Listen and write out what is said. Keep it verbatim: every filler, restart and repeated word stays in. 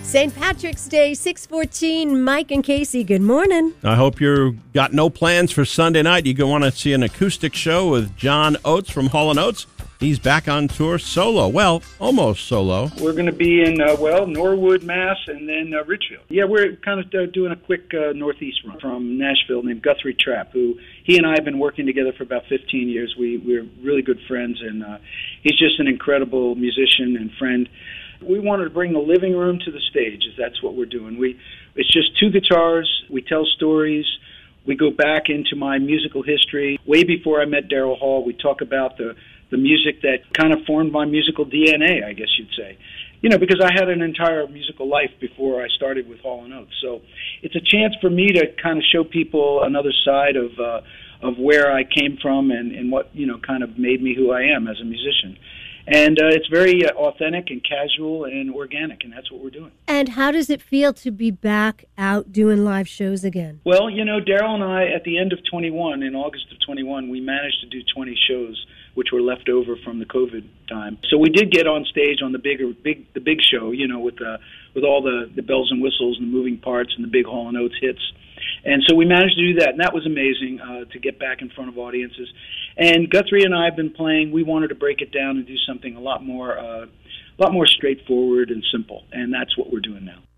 Saint Patrick's Day, six fourteen. Mike and Casey, good morning. I hope you've got no plans for Sunday night. You want to see an acoustic show with John Oates from Hall and Oates. He's back on tour solo. Well, almost solo. We're going to be in, uh, well, Norwood, Mass, and then uh, Ridgefield. Yeah, we're kind of uh, doing a quick uh, northeast run from Nashville named Guthrie Trapp, who he and I have been working together for about fifteen years. We, we're really good friends, and uh, he's just an incredible musician and friend. We wanted to bring the living room to the stage, as that's what we're doing. We It's just two guitars. We tell stories. We go back into my musical history. Way before I met Daryl Hall, we talk about the the music that kind of formed my musical D N A, I guess you'd say. You know, because I had an entire musical life before I started with Hall and Oates. So it's a chance for me to kind of show people another side of uh, of where I came from and, and what, you know, kind of made me who I am as a musician. And uh, it's very uh, authentic and casual and organic, and that's what we're doing. And how does it feel to be back out doing live shows again? Well, you know, Daryl and I, at the end of twenty-one, in August of twenty-one, we managed to do twenty shows, which were left over from the COVID time. So we did get on stage on the bigger, big, the big show, you know, with uh, with all the, the bells and whistles and the moving parts and the big Hall and Oates hits. And so we managed to do that, and that was amazing uh, to get back in front of audiences. And Guthrie and I have been playing. We wanted to break it down and do something a lot more, uh, a lot more straightforward and simple, and that's what we're doing now.